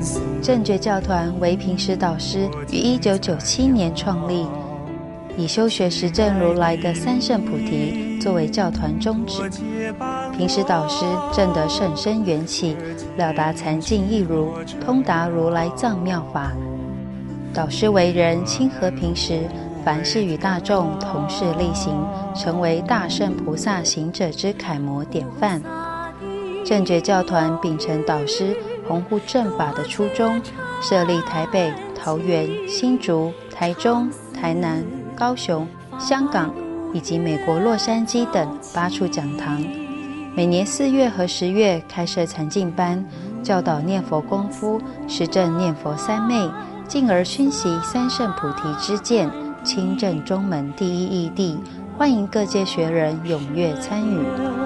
正觉教团为平时导师于1997年创立，以修学实证如来的三圣菩提作为教团宗旨。平时导师证得甚深缘起，了达禅境义如，通达如来藏妙法。导师为人亲和平时，凡事与大众同事力行，成为大圣菩萨行者之楷模典范。正觉教团秉承导师弘护正法的初衷，设立台北、桃园、新竹、台中、台南、高雄、香港以及美国洛杉矶等8处讲堂，每年4月和10月开设禅境班，教导念佛功夫，实证念佛三昧，进而熏习三圣菩提之见，亲证中门第一义谛，欢迎各界学人踊跃参与。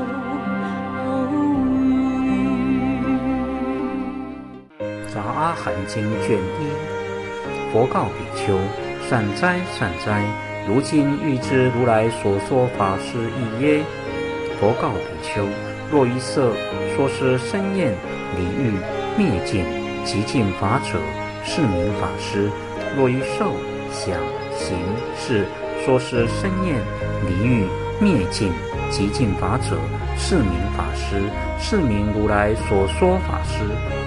杂阿含经卷1，佛告比丘：善哉善哉，如今欲知如来所说法是义耶？佛告比丘：若一色说是生厌离欲灭尽极尽法者，是名法师；若一受想行识说是生厌离欲灭尽极尽法者，是名法师，是名如来所说法师。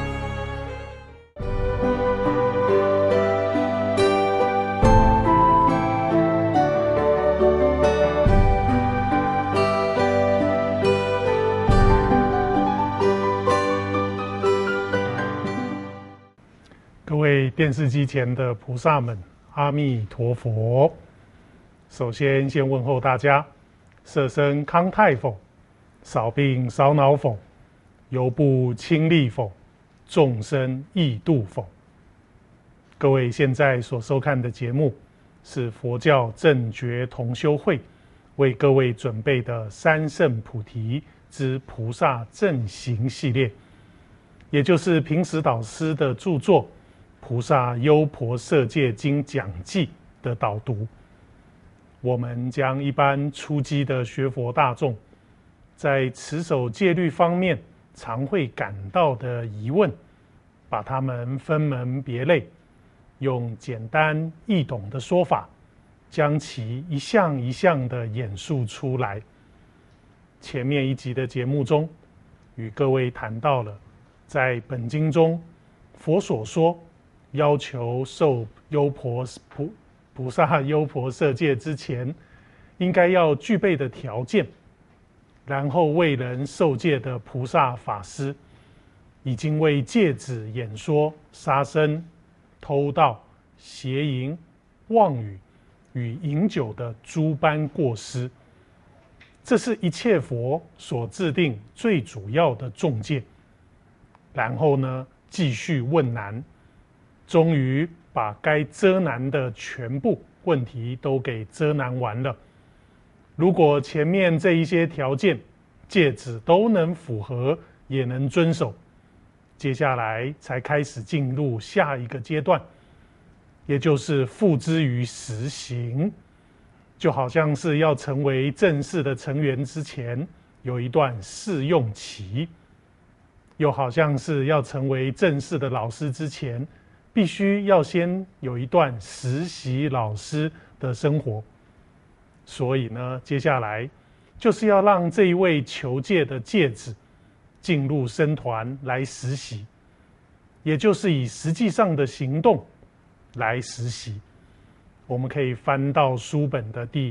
各位电视机前的菩萨们，阿弥陀佛。首先问候大家，色身康泰否？少病少恼否？犹不轻利否？众生易度否？各位现在所收看的节目是佛教正觉同修会为各位准备的三圣菩提之菩萨正行系列，也就是平时导师的著作《菩萨优婆塞戒经讲记》的导读。我们将一般初机的学佛大众在持守戒律方面常会感到的疑问，把它们分门别类，用简单易懂的说法，将其一项一项的演述出来。前面一集的节目中，与各位谈到了，在本经中，佛所说要求受菩萨优婆塞戒之前，应该要具备的条件，然后为人受戒的菩萨法师，已经为戒子演说杀生、偷盗、邪淫、妄语与饮酒的诸般过失，这是一切佛所制定最主要的重戒。然后呢，继续问难，终于把该遮难的全部问题都给遮难完了。如果前面这一些条件戒子都能符合，也能遵守，接下来才开始进入下一个阶段，也就是付之于实行。就好像是要成为正式的成员之前，有一段试用期，又好像是要成为正式的老师之前，必须要先有一段实习老师的生活。所以呢，接下来就是要让这一位求戒的戒子进入僧团来实习，也就是以实际上的行动来实习。我们可以翻到书本的第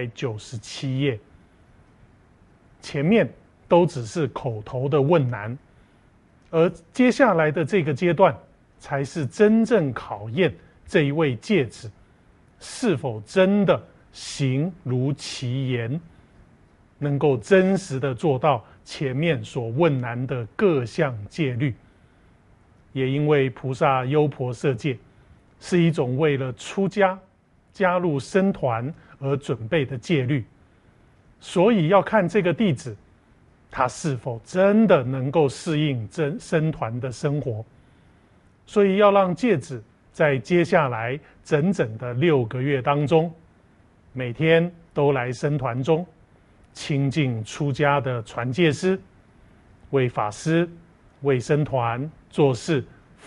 197页，前面都只是口头的问难，而接下来的这个阶段才是真正考验这一位戒子是否真的行如其言，能够真实的做到前面所问难的各项戒律。也因为菩萨优婆塞戒是一种为了出家加入僧团而准备的戒律，所以要看这个弟子他是否真的能够适应僧团的生活。所以要让戒子在接下来整整的6个月当中，每天都来僧团中亲近出家的传戒师，为法师为僧团做事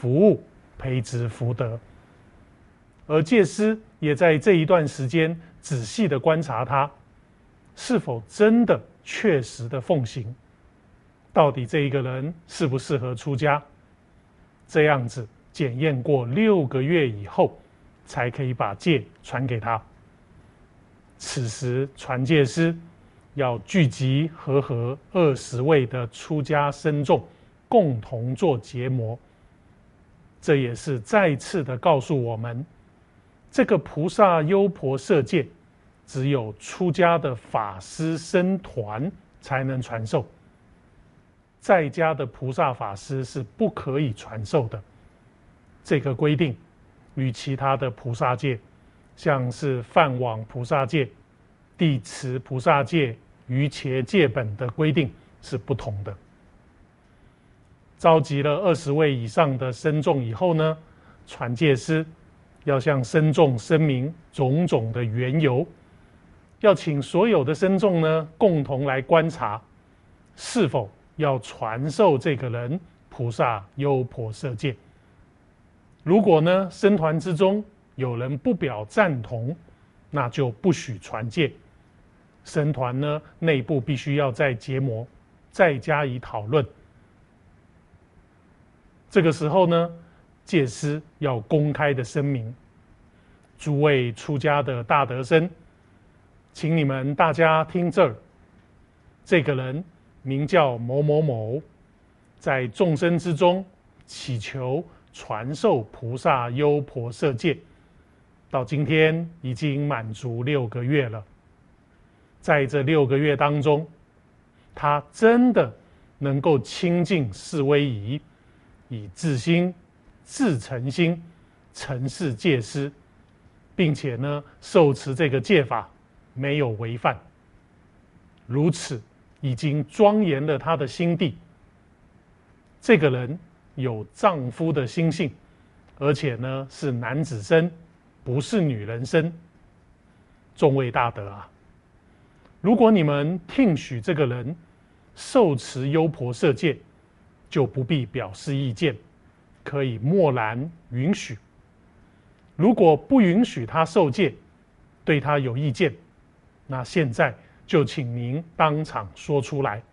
服务，培植福德。而戒师也在这一段时间仔细的观察他是否真的确实的奉行，到底这一个人适不适合出家，这样子检验过6个月以后，才可以把戒传给他。此时传戒师要聚集和20位的出家僧众，共同做结魔。这也是再次的告诉我们，这个菩萨优婆塞戒只有出家的法师僧团才能传授，在家的菩萨法师是不可以传授的。这个规定与其他的菩萨戒，像是梵网菩萨戒、地持菩萨戒、瑜伽戒本的规定是不同的。召集了20位以上的僧众以后呢，传戒师要向僧众声明种种的缘由，要请所有的僧众呢共同来观察，是否要传授这个人菩萨优婆塞戒。如果呢僧团之中有人不表赞同，那就不许传戒。僧团呢内部必须要再结魔，再加以讨论。这个时候呢，戒师要公开的声明：诸位出家的大德僧，请你们大家听这儿，这个人名叫某某某，在众生之中祈求传授菩萨优婆塞戒，到今天已经满足6个月了。在这6个月当中，他真的能够亲近四威仪，以自心、自诚心承事戒师，并且呢受持这个戒法没有违犯，如此已经庄严了他的心地。这个人有丈夫的心性，而且呢是男子身，不是女人身。众位大德啊，如果你们听许这个人受持优婆塞戒，就不必表示意见，可以默然允许。如果不允许他受戒，对他有意见，那现在就请您当场说出来。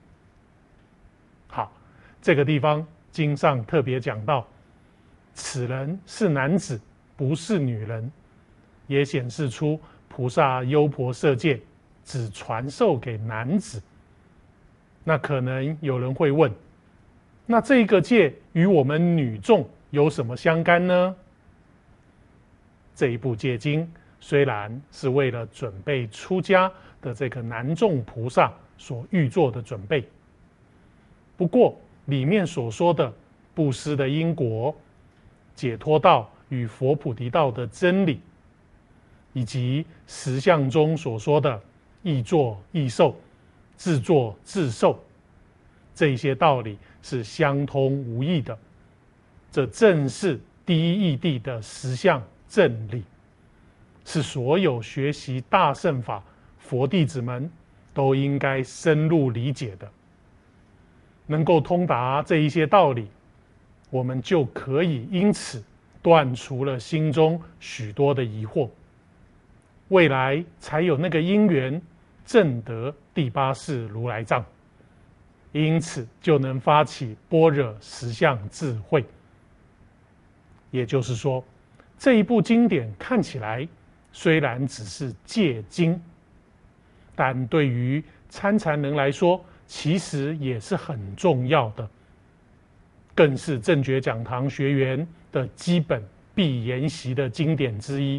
好，这个地方经上特别讲到，此人是男子，不是女人，也显示出菩萨优婆塞戒只传授给男子。那可能有人会问，那这个戒与我们女众有什么相干呢？这一部戒经虽然是为了准备出家的这个男众菩萨所预做的准备，不过里面所说的布施的因果、解脱道与佛菩提道的真理，以及实相中所说的易作易受、自作自受，这些道理是相通无异的。这正是第一义谛的实相正理，是所有学习大乘法佛弟子们都应该深入理解的。能够通达这一些道理，我们就可以因此断除了心中许多的疑惑，未来才有那个因缘证得第8世如来藏，因此就能发起般若实相智慧。也就是说，这一部经典看起来虽然只是戒经，但对于参禅人来说，其实也是很重要的，更是正觉讲堂学员的基本必研习的经典之一。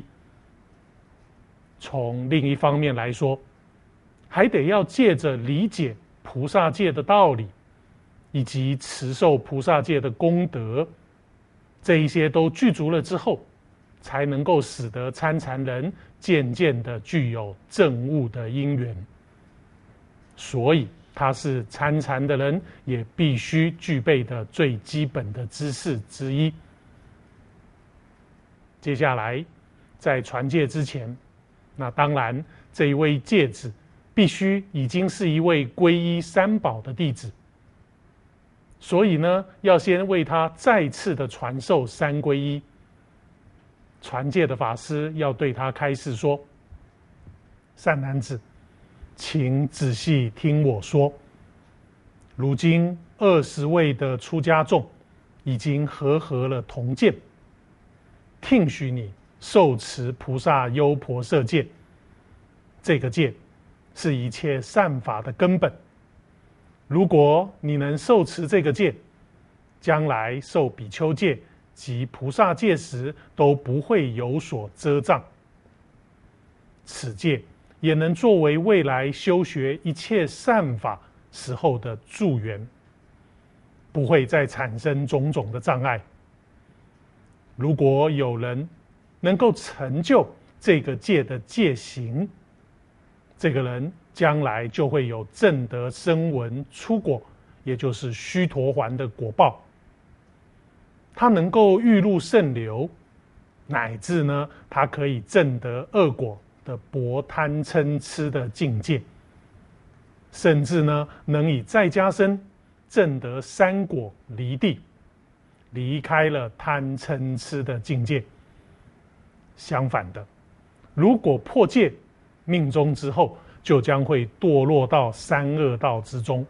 从另一方面来说，还得要借着理解菩萨戒的道理，以及持受菩萨戒的功德，这一些都具足了之后，才能够使得参禅人渐渐的具有证悟的因缘。所以他是参禅的人也必须具备的最基本的知识之一。接下来在传戒之前，那当然这一位戒子必须已经是一位皈依三宝的弟子。 所以呢，要先为他再次的传授三皈依。传戒的法师要对他开示说：善男子，请仔细听我说。如今20位的出家众已经和合了同戒，听许你受持菩萨优婆塞戒。这个戒是一切善法的根本。如果你能受持这个戒，将来受比丘戒及菩萨戒时都不会有所遮障。此戒也能作为未来修学一切善法时候的助缘，不会再产生种种的障碍。如果有人能够成就这个戒的戒行，这个人将来就会有证得声闻出果，也就是须陀洹的果报。他能够欲入圣流，乃至呢，他可以证得恶果的薄贪嗔痴的境界，甚至呢，能以在家身证得三果离地，离开了贪嗔痴的境界。相反的，如果破戒命中之后，就将会堕落到三恶道之中。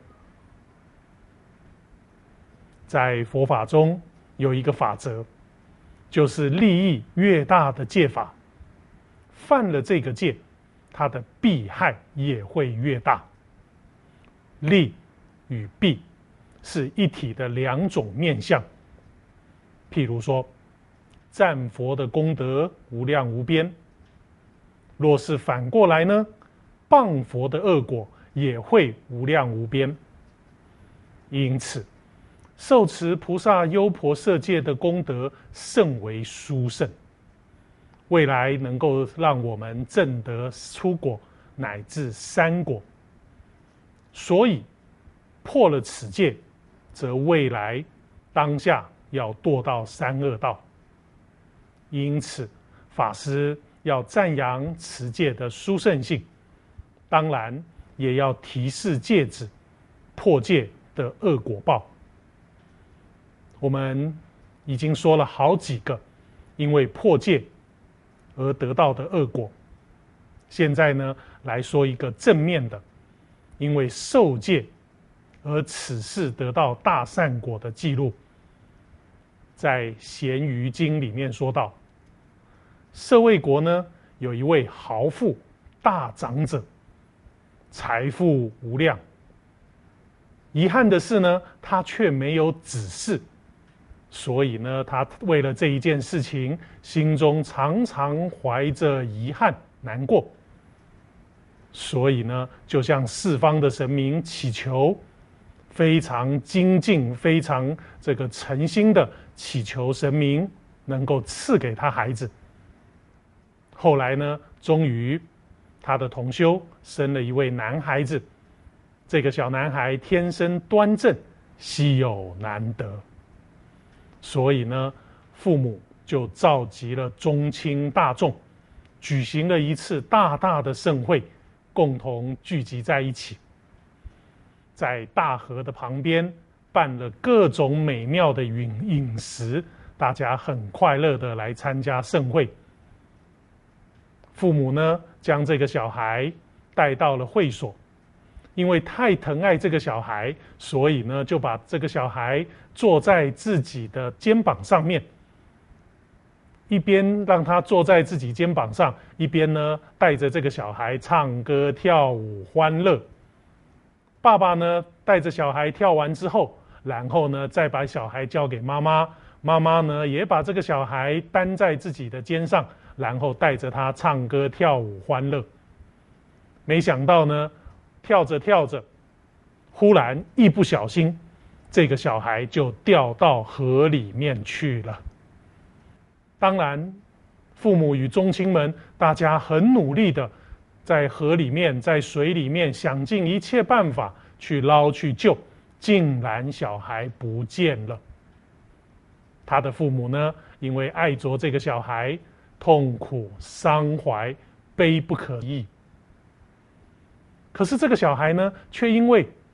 在佛法中有一个法则，就是利益越大的戒法，犯了这个戒，它的弊害也会越大。利与弊是一体的两种面相。譬如说，赞佛的功德无量无边，若是反过来呢，谤佛的恶果也会无量无边。因此，受持菩萨优婆塞戒的功德甚为殊胜，未来能够让我们证得出果乃至三果。所以破了此戒，则未来当下要堕到三恶道。因此法师要赞扬持戒的殊胜性，当然也要提示戒子破戒的恶果报。我们已经说了好几个因为破戒而得到的恶果，现在呢，来说一个正面的，因为受戒而此世得到大善果的记录。在《咸鱼经》里面说到，舍卫国呢，有一位豪富大长者，财富无量。遗憾的是呢，他却没有子嗣，所以呢，他为了这一件事情，心中常常怀着遗憾难过。所以呢，就向四方的神明祈求，非常精进、非常诚心的祈求神明能够赐给他孩子。后来呢，终于他的同修生了一位男孩子。这个小男孩天生端正，稀有难得，所以呢，父母就召集了宗亲大众，举行了一次大大的盛会，共同聚集在一起，在大河的旁边办了各种美妙的饮食，大家很快乐的来参加盛会。父母呢，将这个小孩带到了会所，因为太疼爱这个小孩，所以呢，就把这个小孩坐在自己的肩膀上面，一边让他坐在自己肩膀上，一边呢，带着这个小孩唱歌跳舞欢乐。爸爸呢，带着小孩跳完之后，然后呢，再把小孩交给妈妈，妈妈呢，也把这个小孩担在自己的肩上，然后带着他唱歌跳舞欢乐。没想到呢，跳着跳着，忽然一不小心，这个小孩就掉到河里面去了。当然，父母与宗亲们大家很努力的在河里面、在水里面想尽一切办法去捞去救，竟然小孩不见了。他的父母呢，因为爱着这个小孩，痛苦伤怀，悲不可抑。可是这个小孩呢，却因为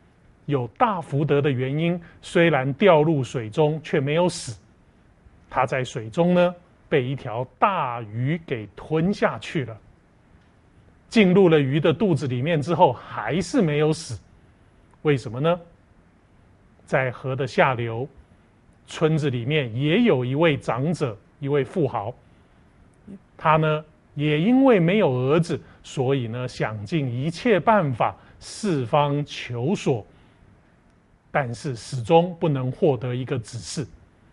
有大福德的原因，虽然掉入水中，却没有死。他在水中呢，被一条大鱼给吞下去了。进入了鱼的肚子里面之后，还是没有死。为什么呢？在河的下流，村子里面也有一位长者，一位富豪。他呢，也因为没有儿子，所以呢，想尽一切办法四方求索，但是始终不能获得一个指示。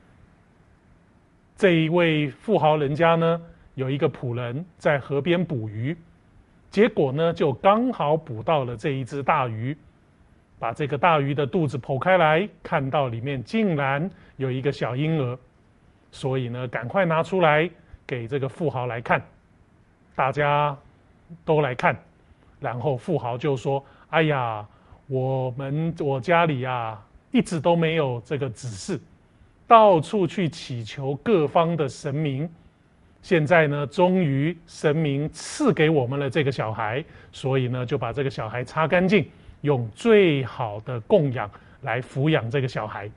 这一位富豪人家呢，有一个仆人在河边捕鱼，结果呢，就刚好捕到了这一只大鱼，把这个大鱼的肚子剖开来，看到里面竟然有一个小婴儿，所以呢，赶快拿出来给这个富豪来看，大家都来看，然后富豪就说：“哎呀，我家里啊，一直都没有这个指示。”到处去祈求各方的神明，现在呢，终于神明赐给我们了这个小孩，所以呢，就把这个小孩擦干净，用最好的供养来抚养这个小孩。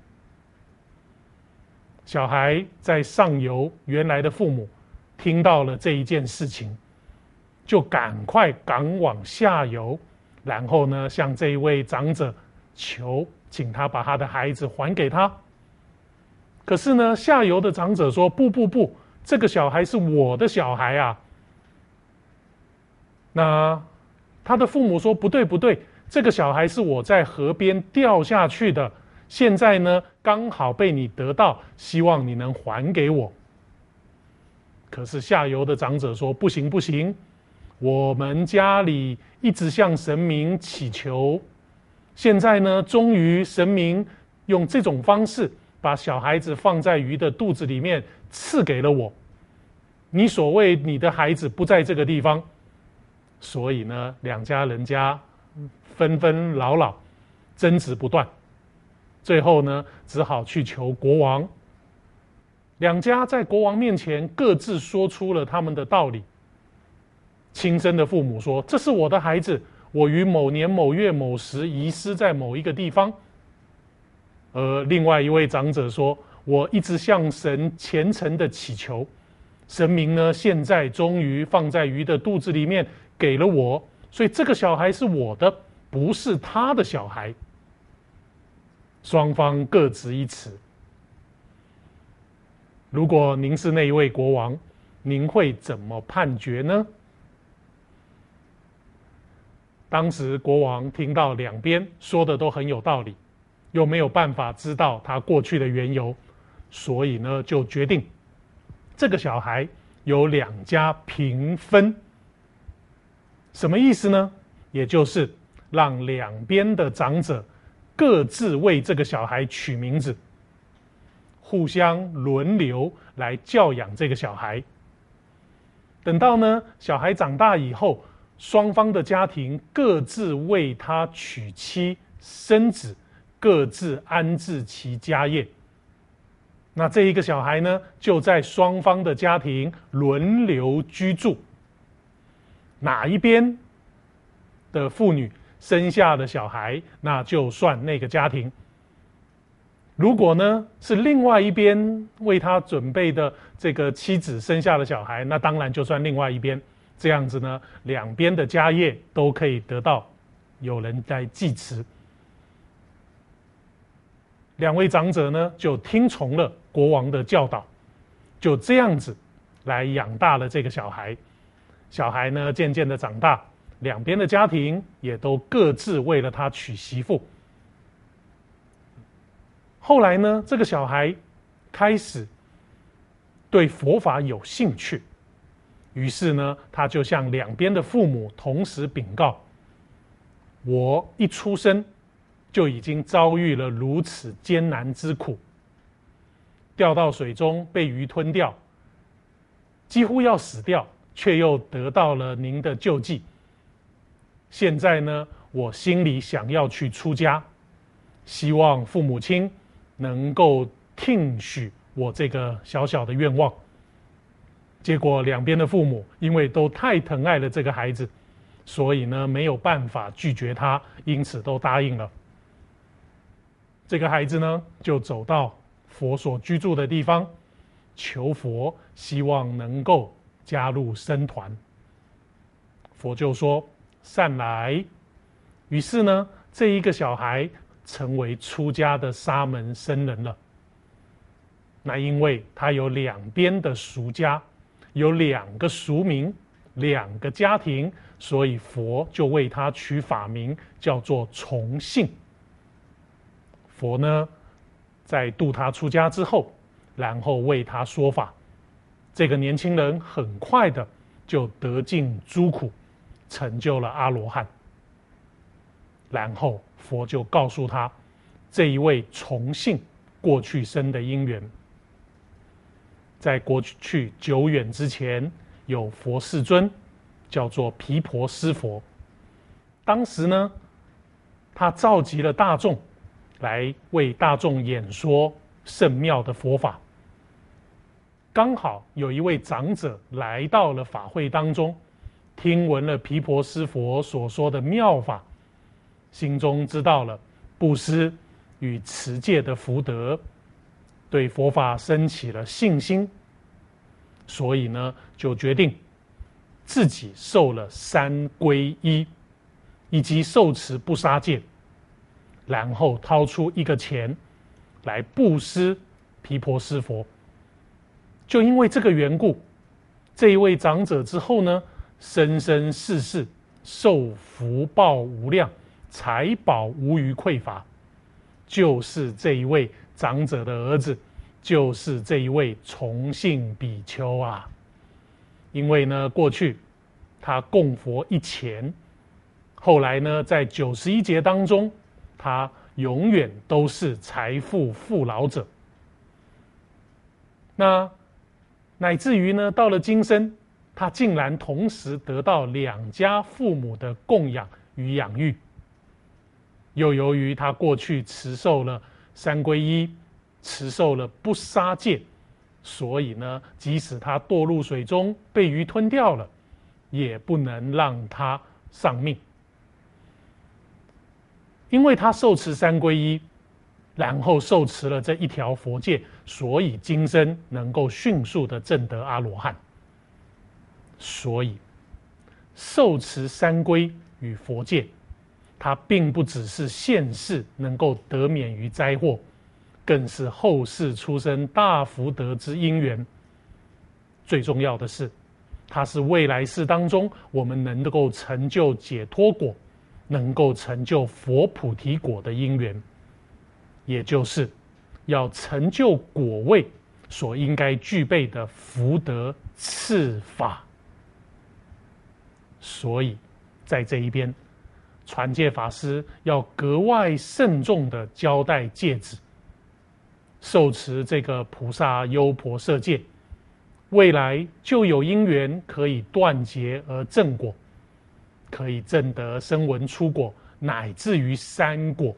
小孩在上游，原来的父母听到了这一件事情，就赶快赶往下游，然后呢，向这一位长者求，请他把他的孩子还给他。可是呢，下游的长者说：“不，这个小孩是我的小孩啊。”那他的父母说：“不对，这个小孩是我在河边掉下去的，现在呢刚好被你得到，希望你能还给我。”可是下游的长者说：“不行，我们家里一直向神明祈求，现在呢，终于神明用这种方式把小孩子放在鱼的肚子里面，赐给了我。你所谓你的孩子不在这个地方，所以呢，两家人家纷纷扰扰，争执不断，最后呢，只好去求国王。两家在国王面前各自说出了他们的道理。亲生的父母说：“这是我的孩子，我于某年某月某时遗失在某一个地方。”而另外一位长者说：“我一直向神虔诚的祈求，神明呢，现在终于放在鱼的肚子里面给了我，所以这个小孩是我的，不是他的小孩。”双方各执一词。如果您是那一位国王，您会怎么判决呢？当时国王听到两边说的都很有道理，又没有办法知道他过去的缘由，所以呢，就决定这个小孩由两家平分。什么意思呢？也就是让两边的长者各自为这个小孩取名字，互相轮流来教养这个小孩。等到呢，小孩长大以后，双方的家庭各自为他娶妻生子，各自安置其家业。那这一个小孩呢，就在双方的家庭轮流居住。哪一边的妇女生下的小孩，那就算那个家庭。如果呢是另外一边为他准备的这个妻子生下的小孩，那当然就算另外一边。这样子呢，两边的家业都可以得到有人来继持。两位长者呢，就听从了国王的教导，就这样子来养大了这个小孩。小孩呢，渐渐的长大，两边的家庭也都各自为了他娶媳妇。后来呢，这个小孩开始对佛法有兴趣，于是呢，他就向两边的父母同时禀告：我一出生就已经遭遇了如此艰难之苦，掉到水中被鱼吞掉，几乎要死掉，却又得到了您的救济。现在呢，我心里想要去出家，希望父母亲能够听许我这个小小的愿望。结果两边的父母因为都太疼爱了这个孩子，所以呢没有办法拒绝他，因此都答应了。 这个孩子呢，就走到佛所居住的地方，求佛，希望能够加入僧团。佛就说：“善来。”于是呢，这一个小孩成为出家的沙门僧人了。那因为他有两边的俗家，有2个俗名，2个家庭，所以佛就为他取法名，叫做崇信。佛呢，在度他出家之后，然后为他说法，这个年轻人很快的就得尽诸苦，成就了阿罗汉。然后佛就告诉他，这一位崇信过去生的因缘。在过去久远之前，有佛世尊，叫做毗婆尸佛。当时呢，他召集了大众，来为大众演说圣妙的佛法。刚好有一位长者来到了法会当中，听闻了毗婆尸佛所说的妙法，心中知道了布施与持戒的福德，对佛法升起了信心，所以呢，就决定自己受了3皈依，以及受持不杀戒，然后掏出一个钱来布施毗婆尸佛。就因为这个缘故，这一位长者之后呢，生生世世受福报无量，财宝无余匮乏，就是这一位长者的儿子，就是这一位崇信比丘啊。因为呢，过去他供佛1000，后来呢，在91劫当中，他永远都是财富富饶者。那乃至于呢，到了今生，他竟然同时得到2家父母的供养与养育。又由于他过去持受了3皈依，持受了不杀戒，所以呢，即使他堕入水中被鱼吞掉了，也不能让他丧命。因为他受持3皈依，然后受持了这一条佛戒，所以今生能够迅速的证得阿罗汉。所以受持3皈与佛戒，它并不只是现世能够得免于灾祸，更是后世出生大福德之因缘。最重要的是，它是未来世当中我们能够成就解脱果，能够成就佛菩提果的因缘，也就是要成就果位所应该具备的福德赐法。所以在这一边，传戒法师要格外慎重的交代戒指，受持这个菩萨优婆塞戒，未来就有因缘可以断结而证果，可以证得声闻初果，乃至于3果。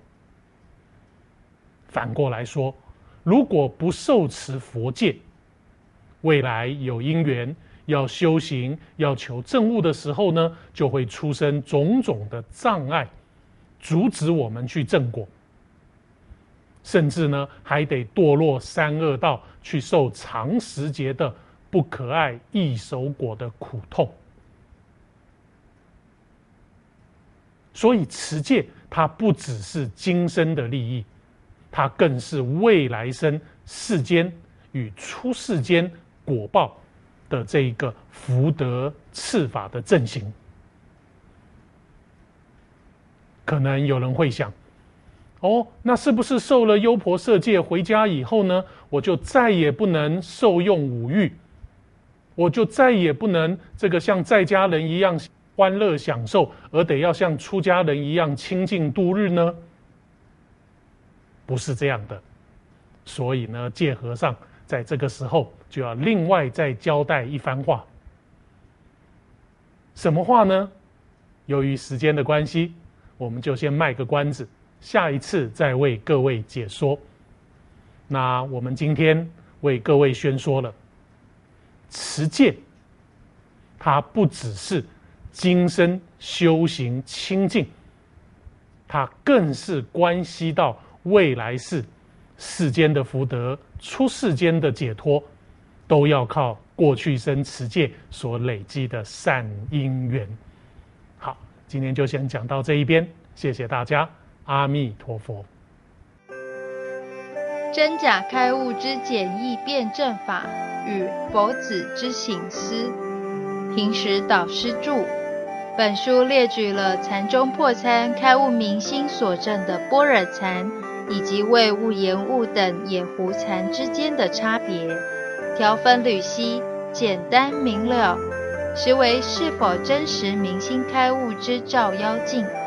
反过来说，如果不受持佛戒，未来有因缘要修行，要求证悟的时候呢，就会出生种种的障碍，阻止我们去证果，甚至呢，还得堕落3恶道，去受长时节的不可爱异熟果的苦痛。所以持戒它不只是今生的利益，它更是未来生世间与出世间果报的这一个福德赐法的正行。可能有人会想，那是不是受了优婆塞戒回家以后呢，我就再也不能受用五欲，我就再也不能这个像在家人一样欢乐享受，而得要像出家人一样清净度日呢？不是这样的。所以呢，戒和尚在这个时候就要另外再交代一番话。什么话呢？由于时间的关系，我们就先卖个关子，下一次再为各位解说。那我们今天为各位宣说了，持戒它不只是今生修行清净，它更是关系到未来世世间的福德、出世间的解脱，都要靠过去生持戒所累积的善因缘。好，今天就先讲到这一边，谢谢大家，阿弥陀佛。 真假开悟之简易辩证法与佛子之醒思，平时导师著。本书列举了禅中破参开悟明心所证的般若禅以及为悟言悟等野狐禅之间的差别，条分缕析，简单明了，实为是否真实明心开悟之照妖镜。